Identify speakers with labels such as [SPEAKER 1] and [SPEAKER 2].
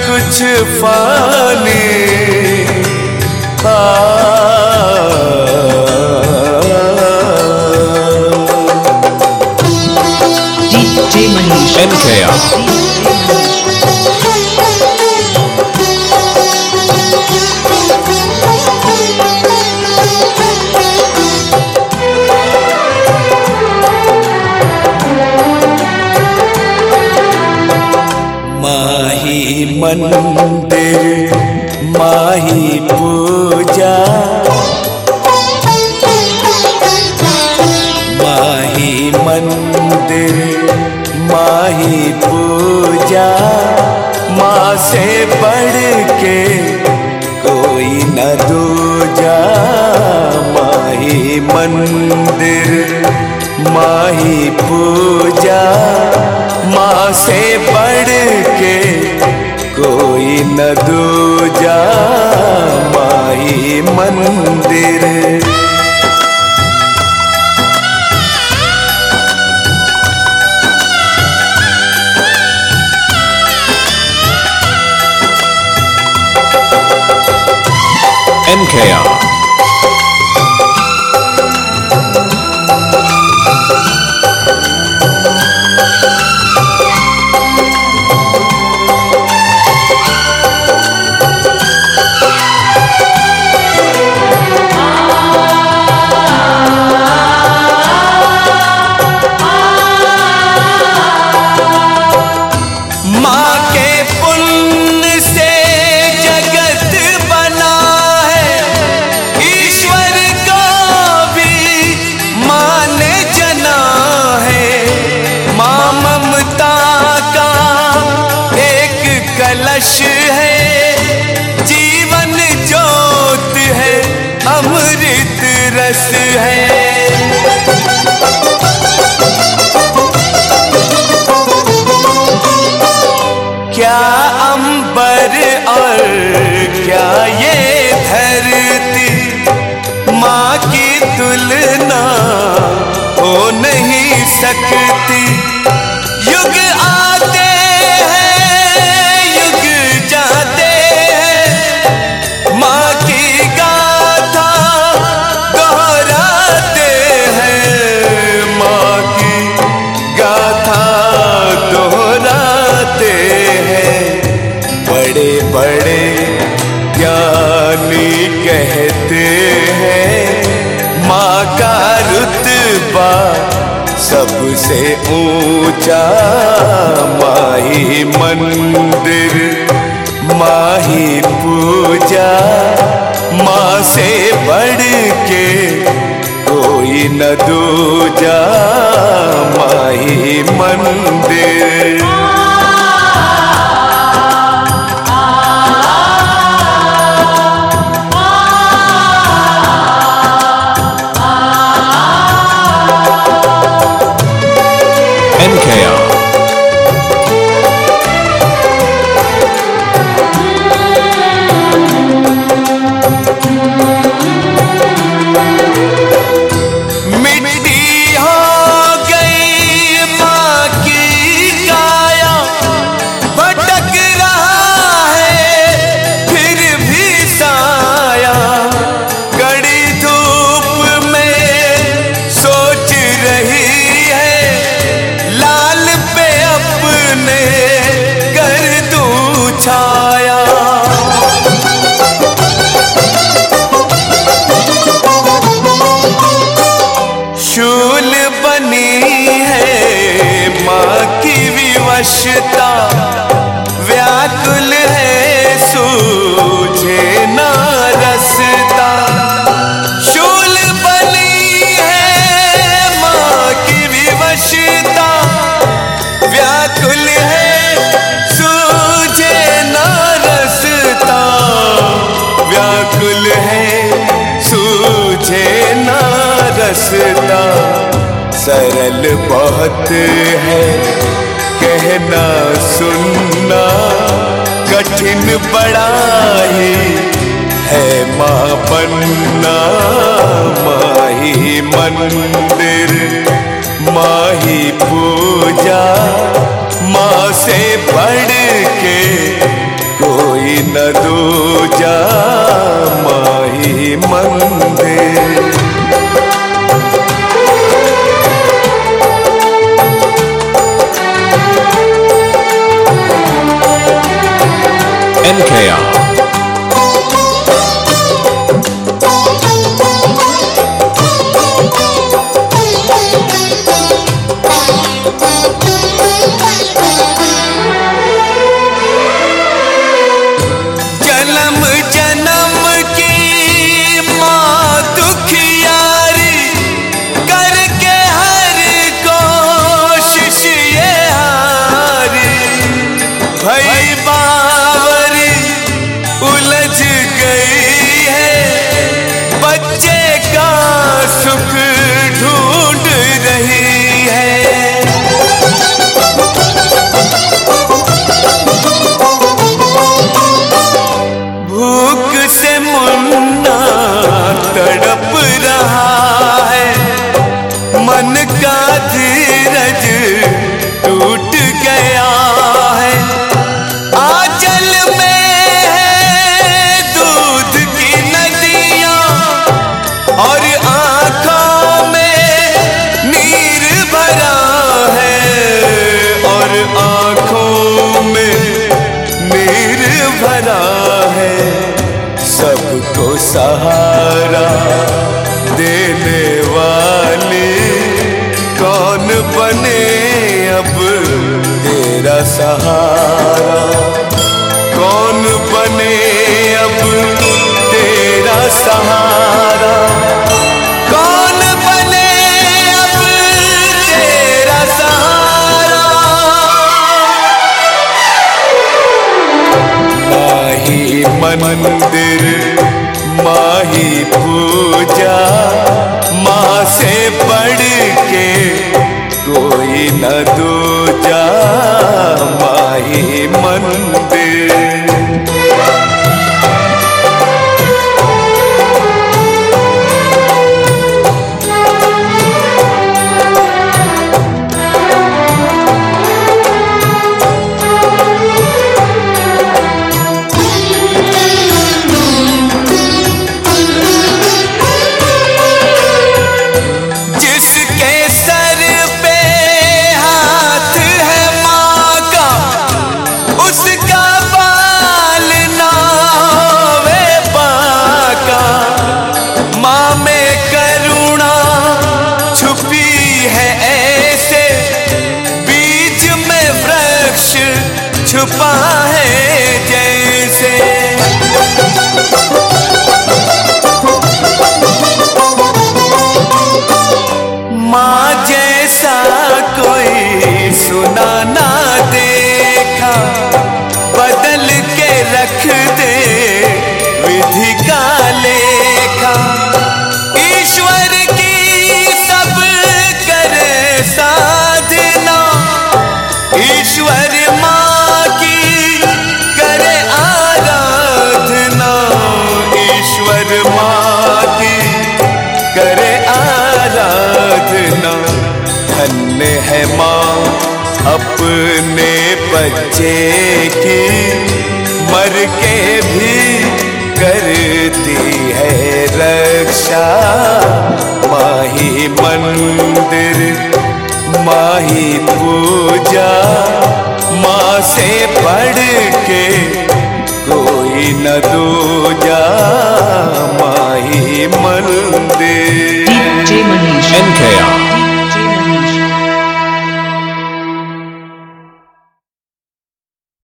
[SPEAKER 1] कुछ Fani.
[SPEAKER 2] DJ Manish
[SPEAKER 3] NKR
[SPEAKER 1] माही मंदिर माही पूजा, माही मंदिर माही पूजा, माँ से बढ़ के कोई न दूजा। माही मंदिर माही पूजा, माँ से बढ़ के कोई न दूजा। माही मंदिर
[SPEAKER 3] NKR है, जीवन ज्योत है, अमृत रस है। क्या अंबर और क्या ये धरती, माँ की तुलना हो नहीं सकती। युग आते बड़े ज्ञानी कहते हैं, माँ का रुतबा सबसे ऊंचा। माही मंदिर माही पूजा, माँ से बढ़ के कोई न दूजा। माही मंदिर NKR
[SPEAKER 1] मिट्टी हो गई माँ की काया, भटक रहा है फिर भी साया। कड़ी धूप में सोच रही है, लाल पे अपने कर दूं छाया। शूल बनी है माँ की विवशता, व्याकुल है सूझे ना रसता। शूल बनी है माँ की विवशता, व्याकुल है सूझे ना रसता। व्याकुल है सूझे ना रसता। सरल बहुत है कहना सुनना, कठिन बड़ा ही है माँ बनना। माही मंदिर माही पूजा, माँ से बढ़ के न दूजा माही मंदिर।
[SPEAKER 3] NKR
[SPEAKER 1] जन्म जन्म की माँ दुखियारी करके हर कोशिश ये हारी। भई बावरी उलझ गई है, बच्चे का सुख ढूंढ रही है। भूख से मुन्ना तड़प रहा है, मन का धीरज टूट गया है। आंचल में है दूध की नदियां और आंखों में नीर भरा है, और आंखों में नीर भरा है। सबको सहारा देने वाली कौन बने अब तेरा सहारा? कौन बने अब तेरा सहारा? कौन बने अब तेरा सहारा? माही मंदिर माही पूजा, माँ से बढ़ के कोई न दूजा माही मंदिर। छुपा है जैसे माँ जैसा कोई सुना ना देखा, बदल के रख दे विधि का लेखा। ईश्वर की सब करे साधना, ईश्वर माँ की करे आराधना, ईश्वर माँ की करे आराधना। धन्य है माँ अपने बच्चे की, मर के भी करती है रक्षा। माही मंदिर माही पूजा, माँ से बढ़ के कोई न दूजा माही मंदिर।